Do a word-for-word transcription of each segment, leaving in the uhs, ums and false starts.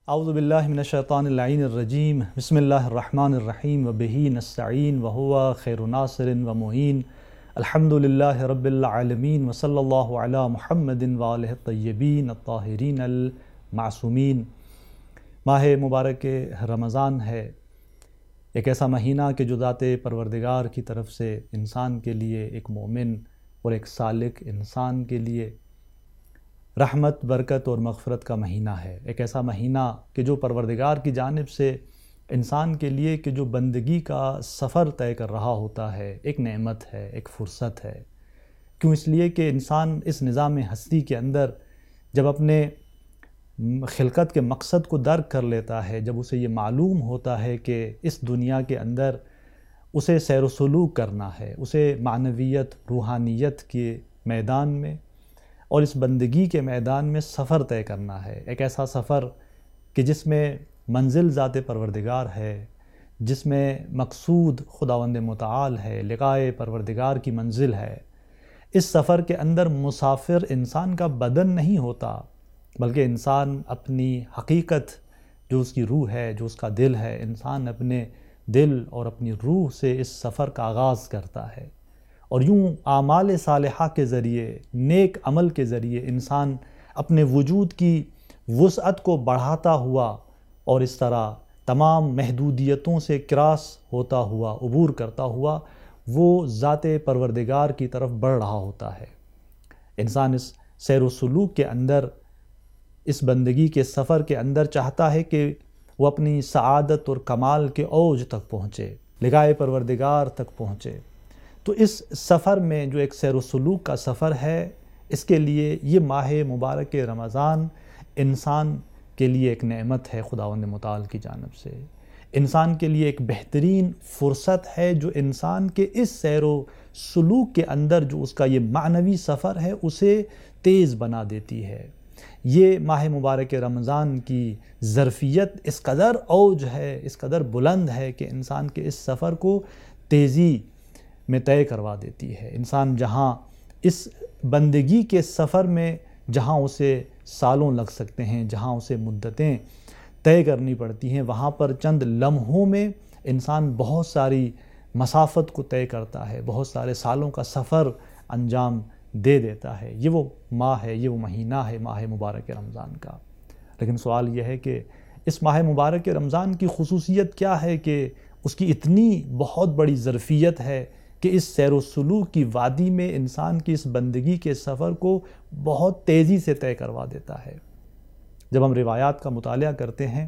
اعوذ باللہ من الشیطان اللعین الرجیم بسم اللہ الرحمن الرحیم وبہ نستعین وہو خیر ناصر ومعین الحمد للہ رب العالمین وصلی اللہ علی محمد وآلہ الطیبین الطاہرین المعصومین۔ ماہ مبارک رمضان ہے، ایک ایسا مہینہ کہ جو ذات پروردگار کی طرف سے انسان کے لیے، ایک مومن اور ایک سالک انسان کے لیے رحمت، برکت اور مغفرت کا مہینہ ہے۔ ایک ایسا مہینہ کہ جو پروردگار کی جانب سے انسان کے لیے کہ جو بندگی کا سفر طے کر رہا ہوتا ہے، ایک نعمت ہے، ایک فرصت ہے۔ کیوں؟ اس لیے کہ انسان اس نظام ہستی کے اندر جب اپنے خلقت کے مقصد کو درک کر لیتا ہے، جب اسے یہ معلوم ہوتا ہے کہ اس دنیا کے اندر اسے سیر و سلوک کرنا ہے، اسے معنویت، روحانیت کے میدان میں اور اس بندگی کے میدان میں سفر طے کرنا ہے، ایک ایسا سفر کہ جس میں منزل ذات پروردگار ہے، جس میں مقصود خداوند متعال ہے، لقائے پروردگار کی منزل ہے۔ اس سفر کے اندر مسافر انسان کا بدن نہیں ہوتا، بلکہ انسان اپنی حقیقت جو اس کی روح ہے، جو اس کا دل ہے، انسان اپنے دل اور اپنی روح سے اس سفر کا آغاز کرتا ہے، اور یوں اعمال صالحہ کے ذریعے، نیک عمل کے ذریعے انسان اپنے وجود کی وسعت کو بڑھاتا ہوا اور اس طرح تمام محدودیتوں سے کراس ہوتا ہوا، عبور کرتا ہوا وہ ذات پروردگار کی طرف بڑھ رہا ہوتا ہے۔ انسان اس سیر و سلوک کے اندر، اس بندگی کے سفر کے اندر چاہتا ہے کہ وہ اپنی سعادت اور کمال کے اوج تک پہنچے، لقائے پروردگار تک پہنچے۔ تو اس سفر میں جو ایک سیر و سلوک کا سفر ہے، اس کے لیے یہ ماہ مبارک رمضان انسان کے لیے ایک نعمت ہے خداوند متعال کی جانب سے، انسان کے لیے ایک بہترین فرصت ہے جو انسان کے اس سیر و سلوک کے اندر جو اس کا یہ معنوی سفر ہے اسے تیز بنا دیتی ہے۔ یہ ماہ مبارک رمضان کی ظرفیت اس قدر اوج ہے، اس قدر بلند ہے کہ انسان کے اس سفر کو تیزی میں طے کروا دیتی ہے۔ انسان جہاں اس بندگی کے سفر میں جہاں اسے سالوں لگ سکتے ہیں، جہاں اسے مدتیں طے کرنی پڑتی ہیں، وہاں پر چند لمحوں میں انسان بہت ساری مسافت کو طے کرتا ہے، بہت سارے سالوں کا سفر انجام دے دیتا ہے۔ یہ وہ ماہ ہے، یہ وہ مہینہ ہے ماہ مبارک رمضان کا۔ لیکن سوال یہ ہے کہ اس ماہ مبارک رمضان کی خصوصیت کیا ہے کہ اس کی اتنی بہت بڑی ظرفیت ہے کہ اس سیر و سلوک کی وادی میں انسان کی اس بندگی کے سفر کو بہت تیزی سے طے کروا دیتا ہے۔ جب ہم روایات کا مطالعہ کرتے ہیں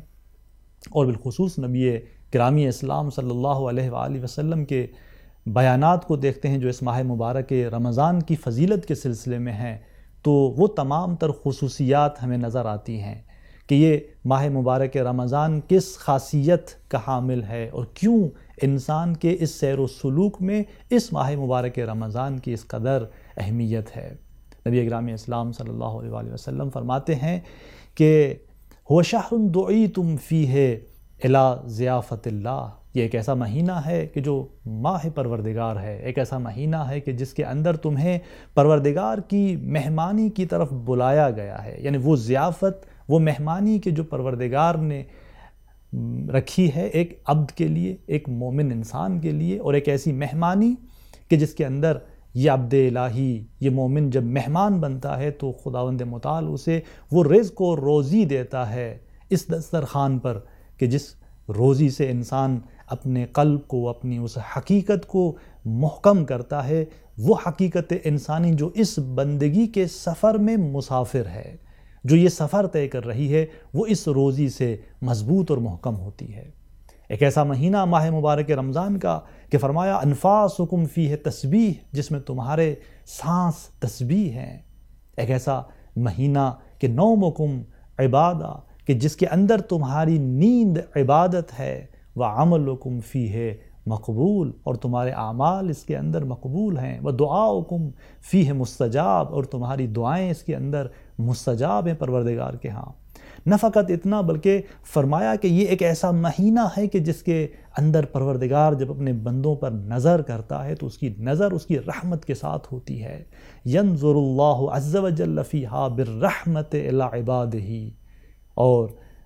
اور بالخصوص نبی گرامی اسلام صلی اللہ علیہ وآلہ وسلم کے بیانات کو دیکھتے ہیں جو اس ماہ مبارک رمضان کی فضیلت کے سلسلے میں ہیں، تو وہ تمام تر خصوصیات ہمیں نظر آتی ہیں کہ یہ ماہ مبارک رمضان کس خاصیت کا حامل ہے اور کیوں انسان کے اس سیر و سلوک میں اس ماہ مبارک رمضان کی اس قدر اہمیت ہے۔ نبی اکرم اسلام صلی اللہ علیہ وآلہ وسلم فرماتے ہیں کہ هو شہر دعیتم فیہ الی ضیافت اللہ، یہ ایک ایسا مہینہ ہے کہ جو ماہ پروردگار ہے، ایک ایسا مہینہ ہے کہ جس کے اندر تمہیں پروردگار کی مہمانی کی طرف بلایا گیا ہے، یعنی وہ ضیافت، وہ مہمانی کہ جو پروردگار نے رکھی ہے ایک عبد کے لیے، ایک مومن انسان کے لیے، اور ایک ایسی مہمانی کہ جس کے اندر یہ عبد الہی، یہ مومن جب مہمان بنتا ہے تو خداوند متعال اسے وہ رزق و روزی دیتا ہے اس دسترخوان پر کہ جس روزی سے انسان اپنے قلب کو، اپنی اس حقیقت کو محکم کرتا ہے، وہ حقیقت انسانی جو اس بندگی کے سفر میں مسافر ہے، جو یہ سفر طے کر رہی ہے، وہ اس روزی سے مضبوط اور محکم ہوتی ہے۔ ایک ایسا مہینہ ماہ مبارک رمضان کا کہ فرمایا انفاسکم فیہ تسبیح، جس میں تمہارے سانس تسبیح ہیں۔ ایک ایسا مہینہ کہ نومکم عبادہ، کہ جس کے اندر تمہاری نیند عبادت ہے، وعملکم فیہ مقبول، اور تمہارے اعمال اس کے اندر مقبول ہیں، ودعاؤکم فیہ مستجاب، اور تمہاری دعائیں اس کے اندر مستجاب ہیں پروردگار کے ہاں۔ نہ فقط اتنا بلکہ فرمایا کہ یہ ایک ایسا مہینہ ہے کہ جس کے اندر پروردگار جب اپنے بندوں پر نظر کرتا ہے تو اس کی نظر اس کی رحمت کے ساتھ ہوتی ہے۔ ینظر اللہ عز وجل فیہا بالرحمت الی عبادہ، اور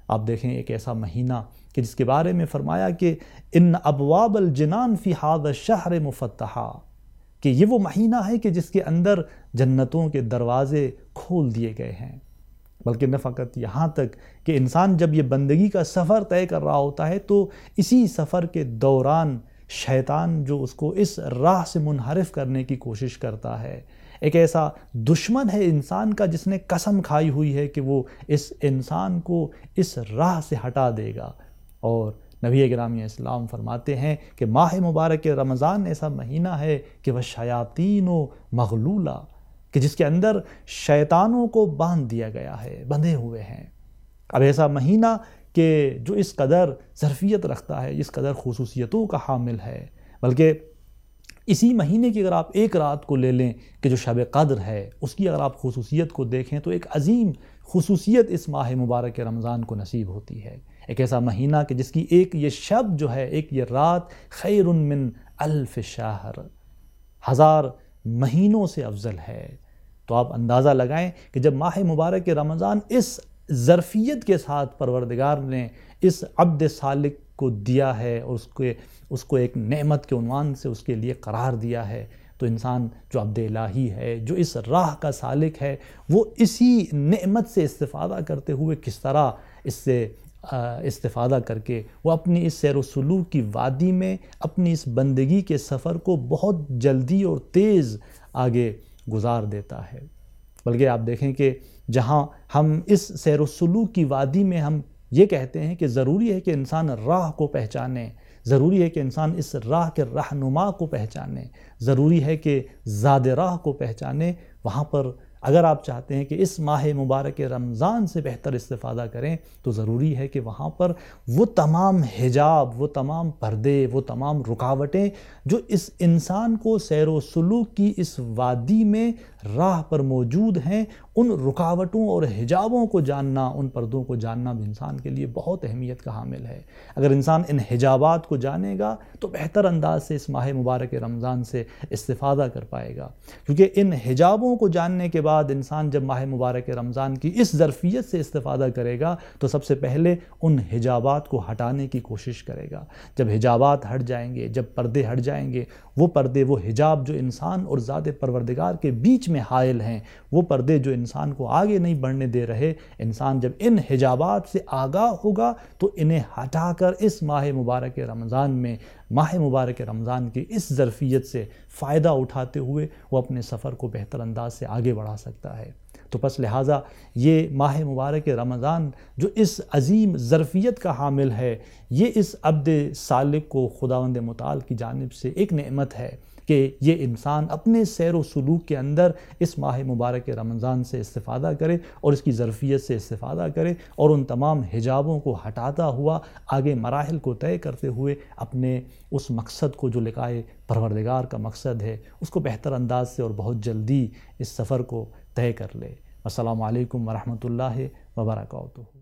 آپ دیکھیں ایک ایسا مہینہ کہ جس کے بارے میں فرمایا کہ ان ابواب الجنان فی ھذا الشہر مفتحا، کہ یہ وہ مہینہ ہے کہ جس کے اندر جنتوں کے دروازے کھول دیے گئے ہیں۔ بلکہ نہ فقط یہاں تک کہ انسان جب یہ بندگی کا سفر طے کر رہا ہوتا ہے تو اسی سفر کے دوران شیطان جو اس کو اس راہ سے منحرف کرنے کی کوشش کرتا ہے، ایک ایسا دشمن ہے انسان کا جس نے قسم کھائی ہوئی ہے کہ وہ اس انسان کو اس راہ سے ہٹا دے گا۔ اور نبی گرامی اسلام فرماتے ہیں کہ ماہ مبارک رمضان ایسا مہینہ ہے کہ وہ شیاطین و مغلولہ، کہ جس کے اندر شیطانوں کو باندھ دیا گیا ہے، بندھے ہوئے ہیں۔ اب ایسا مہینہ کہ جو اس قدر ظرفیت رکھتا ہے، اس قدر خصوصیتوں کا حامل ہے، بلکہ اسی مہینے کی اگر آپ ایک رات کو لے لیں کہ جو شب قدر ہے، اس کی اگر آپ خصوصیت کو دیکھیں تو ایک عظیم خصوصیت اس ماہ مبارک رمضان کو نصیب ہوتی ہے۔ ایک ایسا مہینہ کہ جس کی ایک یہ شب جو ہے، ایک یہ رات خیر من الف شہر، ہزار مہینوں سے افضل ہے۔ تو آپ اندازہ لگائیں کہ جب ماہ مبارک رمضان اس ظرفیت کے ساتھ پروردگار نے اس عبد صالح کو دیا ہے اور اس کو اس کو ایک نعمت کے عنوان سے اس کے لیے قرار دیا ہے، تو انسان جو عبد الہی ہے، جو اس راہ کا سالک ہے، وہ اسی نعمت سے استفادہ کرتے ہوئے کس طرح اس سے استفادہ کر کے وہ اپنی اس سیر و سلوک کی وادی میں اپنی اس بندگی کے سفر کو بہت جلدی اور تیز آگے گزار دیتا ہے۔ بلکہ آپ دیکھیں کہ جہاں ہم اس سیر و سلوک کی وادی میں ہم یہ کہتے ہیں کہ ضروری ہے کہ انسان راہ کو پہچانے، ضروری ہے کہ انسان اس راہ کے رہنما کو پہچانے، ضروری ہے کہ زاد راہ کو پہچانے، وہاں پر اگر آپ چاہتے ہیں کہ اس ماہ مبارک رمضان سے بہتر استفادہ کریں تو ضروری ہے کہ وہاں پر وہ تمام حجاب، وہ تمام پردے، وہ تمام رکاوٹیں جو اس انسان کو سیر و سلوک کی اس وادی میں راہ پر موجود ہیں، ان رکاوٹوں اور حجابوں کو جاننا، ان پردوں کو جاننا بھی انسان کے لیے بہت اہمیت کا حامل ہے۔ اگر انسان ان حجابات کو جانے گا تو بہتر انداز سے اس ماہ مبارک رمضان سے استفادہ کر پائے گا، کیونکہ ان حجابوں کو جاننے کے بعد انسان جب ماہ مبارک رمضان کی اس ظرفیت سے استفادہ کرے گا تو سب سے پہلے ان حجابات کو ہٹانے کی کوشش کرے گا۔ جب حجابات ہٹ جائیں گے، جب پردے ہٹ جائیں گے، وہ پردے، وہ حجاب جو انسان اور ذات پروردگار کے بیچ میں حائل ہیں، وہ پردے جو انسان کو آگے نہیں بڑھنے دے رہے، انسان جب ان حجابات سے آگاہ ہوگا تو انہیں ہٹا کر اس ماہ مبارک رمضان میں، ماہ مبارک رمضان کی اس ظرفیت سے فائدہ اٹھاتے ہوئے وہ اپنے سفر کو بہتر انداز سے آگے بڑھا سکتا ہے۔ تو پس لہٰذا یہ ماہ مبارک رمضان جو اس عظیم ظرفیت کا حامل ہے، یہ اس عبد صالح کو خداوند متعال کی جانب سے ایک نعمت ہے کہ یہ انسان اپنے سیر و سلوک کے اندر اس ماہ مبارک رمضان سے استفادہ کرے اور اس کی ظرفیت سے استفادہ کرے اور ان تمام حجابوں کو ہٹاتا ہوا آگے مراحل کو طے کرتے ہوئے اپنے اس مقصد کو جو لقائے پروردگار کا مقصد ہے اس کو بہتر انداز سے اور بہت جلدی اس سفر کو طے کر لے۔ السلام علیکم ورحمۃ اللہ وبرکاتہ۔